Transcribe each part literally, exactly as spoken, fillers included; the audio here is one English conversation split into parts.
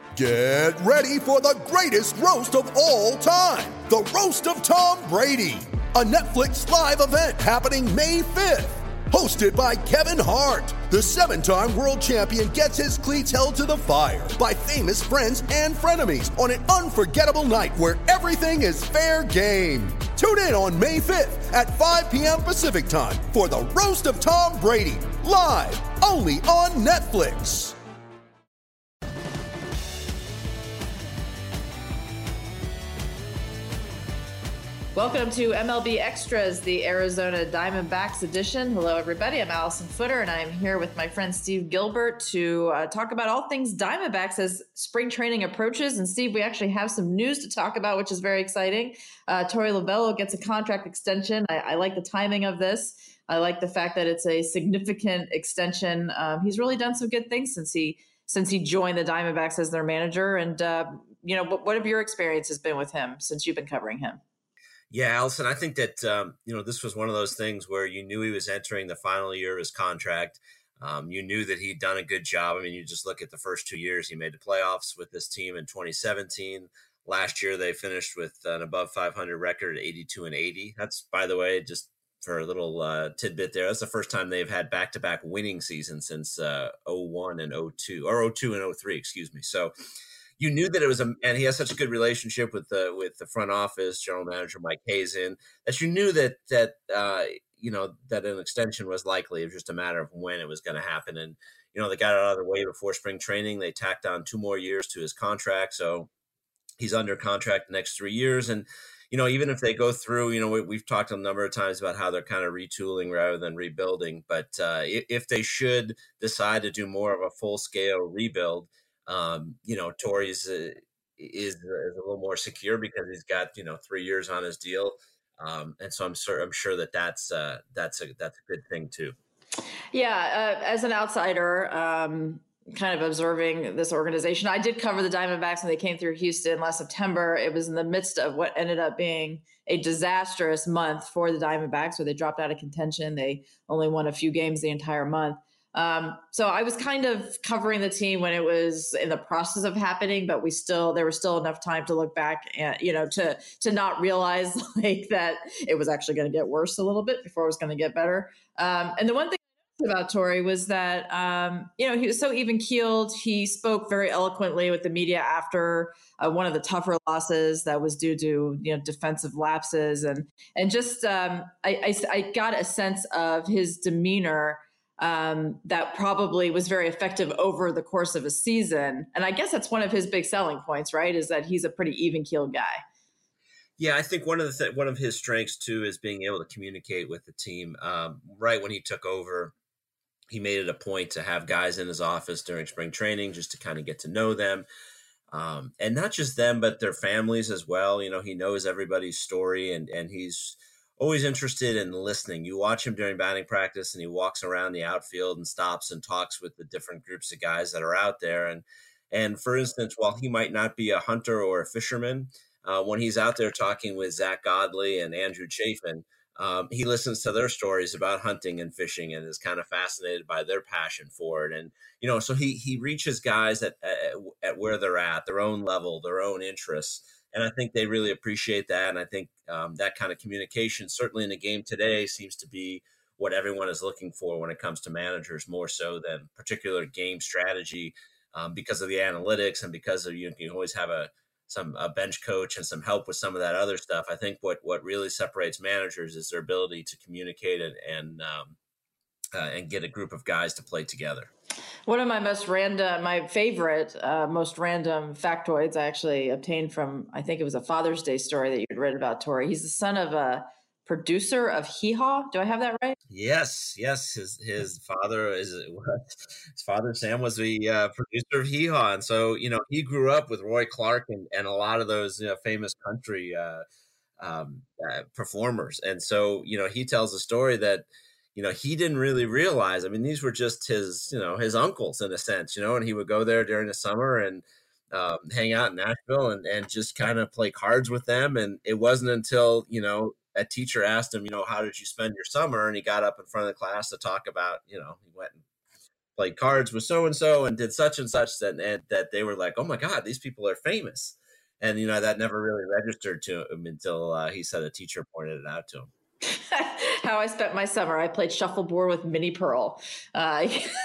Get ready for the greatest roast of all time, the Roast of Tom Brady, a Netflix live event happening May fifth. Hosted by Kevin Hart, the seven-time world champion gets his cleats held to the fire by famous friends and frenemies on an unforgettable night where everything is fair game. Tune in on May fifth at five p.m. Pacific time for the Roast of Tom Brady, live only on Netflix. Welcome to M L B Extras, the Arizona Diamondbacks edition. Hello, everybody. I'm Allison Footer, and I'm here with my friend Steve Gilbert to uh, talk about all things Diamondbacks as spring training approaches. And Steve, we actually have some news to talk about, which is very exciting. Uh, Torey Lovullo gets a contract extension. I, I like the timing of this. I like the fact that it's a significant extension. Um, he's really done some good things since he since he joined the Diamondbacks as their manager. And uh, you know, what, what have your experiences been with him since you've been covering him? Yeah, Allison, I think that, um, you know, this was one of those things where you knew he was entering the final year of his contract. Um, you knew that he'd done a good job. I mean, you just look at the first two years. He made the playoffs with this team in twenty seventeen. Last year, they finished with an above five hundred record at eighty-two and eighty. That's, by the way, just for a little uh, tidbit there, that's the first time they've had back-to-back winning seasons since uh, oh one and oh two, or oh two and oh three, excuse me. So, you knew that it was a, and he has such a good relationship with the with the front office, general manager Mike Hazen, that you knew that that uh, you know that an extension was likely. It was just a matter of when it was going to happen. And you know they got it out of the way before spring training. They tacked on two more years to his contract, so he's under contract the next three years. And you know even if they go through, you know we, we've talked a number of times about how they're kind of retooling rather than rebuilding. But uh, if, if they should decide to do more of a full scale rebuild. Um, you know, Torey's uh, is, is a little more secure because he's got, you know, three years on his deal. Um, and so I'm sure, I'm sure that that's, uh, that's a, that's a good thing too. Yeah. Uh, as an outsider, um, kind of observing this organization, I did cover the Diamondbacks when they came through Houston last September. It was in the midst of what ended up being a disastrous month for the Diamondbacks, where they dropped out of contention. They only won a few games the entire month. Um, so I was kind of covering the team when it was in the process of happening, but we still, there was still enough time to look back and, you know, to, to not realize like that it was actually going to get worse a little bit before it was going to get better. Um, and the one thing about Torey was that, um, you know, he was so even keeled. He spoke very eloquently with the media after uh, one of the tougher losses that was due to, you know, defensive lapses. And, and just, um, I, I, I got a sense of his demeanor Um, that probably was very effective over the course of a season. And I guess that's one of his big selling points, right? Is that he's a pretty even-keeled guy. Yeah, I think one of the th- one of his strengths too is being able to communicate with the team. Um, right when he took over, he made it a point to have guys in his office during spring training just to kind of get to know them. Um, and not just them, but their families as well. You know, he knows everybody's story, and and he's always interested in listening. You watch him during batting practice and he walks around the outfield and stops and talks with the different groups of guys that are out there. And, and for instance, while he might not be a hunter or a fisherman, uh, when he's out there talking with Zach Godley and Andrew Chafin, um, he listens to their stories about hunting and fishing and is kind of fascinated by their passion for it. And, you know, so he, he reaches guys at, at, at where they're at, their own level, their own interests. And I think they really appreciate that. And I think um, that kind of communication, certainly in the game today, seems to be what everyone is looking for when it comes to managers, more so than particular game strategy, um, because of the analytics and because of you can always have a some a bench coach and some help with some of that other stuff. I think what what really separates managers is their ability to communicate and and um, uh, and get a group of guys to play together. One of my most random, my favorite, uh, most random factoids I actually obtained from, I think it was a Father's Day story that you'd read about Torey. He's the son of a producer of Hee Haw. Do I have that right? Yes, yes. His his father is his father Sam was the uh, producer of Hee Haw, and so you know he grew up with Roy Clark and, and a lot of those you know, famous country uh, um, uh, performers, and so you know he tells a story that. You know, he didn't really realize. I mean, these were just his, you know, his uncles in a sense, you know, and he would go there during the summer and um, hang out in Nashville and, and just kind of play cards with them. And it wasn't until, you know, a teacher asked him, you know, how did you spend your summer? And he got up in front of the class to talk about, you know, he went and played cards with so-and-so and did such and such, that, and that they were like, oh my God, these people are famous. And, you know, that never really registered to him until uh, he said a teacher pointed it out to him. How I spent my summer. I played shuffleboard with Minnie Pearl. Uh,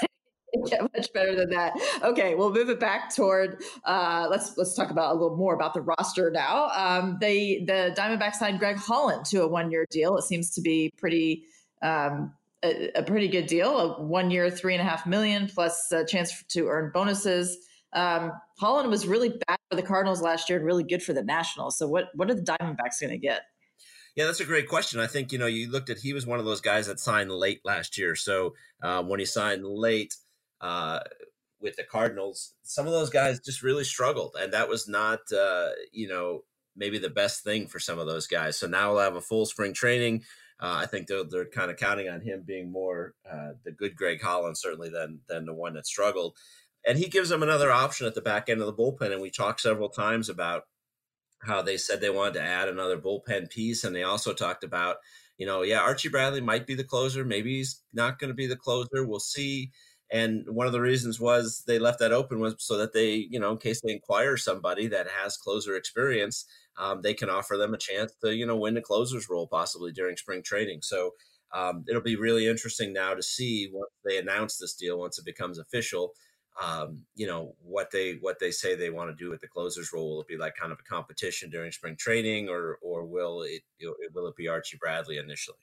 get much better than that. Okay, we'll move it back toward. Uh, let's let's talk about a little more about the roster now. Um, they the Diamondbacks signed Greg Holland to a one-year deal. It seems to be pretty um, a, a pretty good deal. A one-year, three and a half million plus a chance to earn bonuses. Um, Holland was really bad for the Cardinals last year and really good for the Nationals. So what what are the Diamondbacks going to get? Yeah, that's a great question. I think, you know, you looked at, he was one of those guys that signed late last year. So uh, when he signed late uh, with the Cardinals, some of those guys just really struggled. And that was not, uh, you know, maybe the best thing for some of those guys. So now we'll have a full spring training. Uh, I think they're, they're kind of counting on him being more uh, the good Greg Holland, certainly, than, than the one that struggled. And he gives them another option at the back end of the bullpen. And we talked several times about how they said they wanted to add another bullpen piece. And they also talked about, you know, yeah, Archie Bradley might be the closer. Maybe he's not going to be the closer. We'll see. And one of the reasons was they left that open was so that they, you know, in case they inquire somebody that has closer experience, um, they can offer them a chance to, you know, win the closer's role possibly during spring training. So um, it'll be really interesting now to see once they announce this deal, once it becomes official, Um, you know, what they what they say they want to do with the closer's role. Will it be like kind of a competition during spring training, or or will it, it will it be Archie Bradley initially?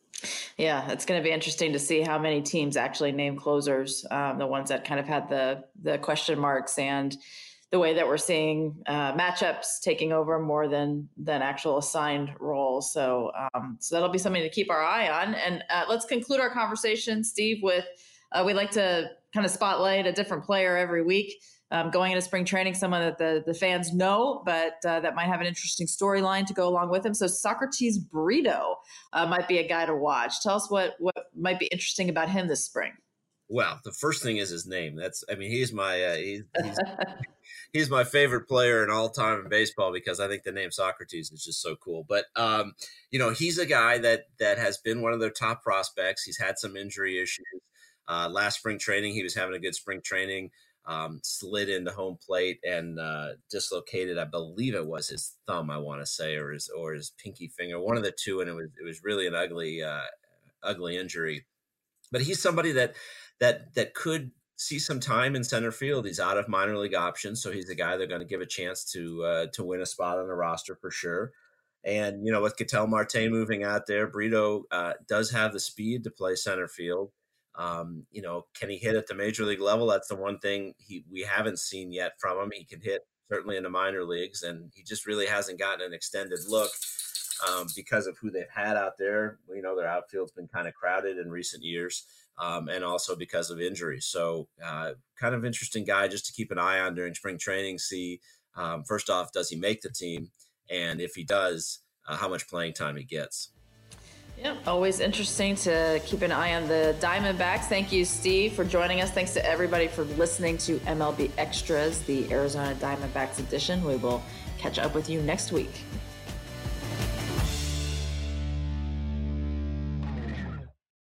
Yeah, it's going to be interesting to see how many teams actually name closers, um, the ones that kind of had the the question marks, and the way that we're seeing uh, matchups taking over more than than actual assigned roles. So um, so that'll be something to keep our eye on. And uh, let's conclude our conversation, Steve, with uh, we like to kind of spotlight a different player every week um, going into spring training, someone that the, the fans know, but uh, that might have an interesting storyline to go along with him. So Socrates Brito uh, might be a guy to watch. Tell us what, what might be interesting about him this spring. Well, the first thing is his name. That's, I mean, he's my, uh, he's, he's, he's my favorite player in all time in baseball because I think the name Socrates is just so cool. But, um, you know, he's a guy that, that has been one of their top prospects. He's had some injury issues. Uh, last spring training, he was having a good spring training, um, slid into home plate and uh, dislocated, I believe it was his thumb, I want to say, or his or his pinky finger, one of the two, and it was it was really an ugly, uh, ugly injury. But he's somebody that that that could see some time in center field. He's out of minor league options, so he's a guy they're going to give a chance to uh, to win a spot on the roster for sure. And you know, with Ketel Marte moving out there, Brito uh, does have the speed to play center field. Um, you know, can he hit at the major league level? That's the one thing he we haven't seen yet from him. He can hit certainly in the minor leagues, and he just really hasn't gotten an extended look um, because of who they've had out there. You know, their outfield's been kind of crowded in recent years, um, and also because of injuries. So uh, kind of interesting guy just to keep an eye on during spring training. See, um, first off, does he make the team? And if he does, uh, how much playing time he gets. Yeah, always interesting to keep an eye on the Diamondbacks. Thank you, Steve, for joining us. Thanks to everybody for listening to M L B Extras, the Arizona Diamondbacks edition. We will catch up with you next week.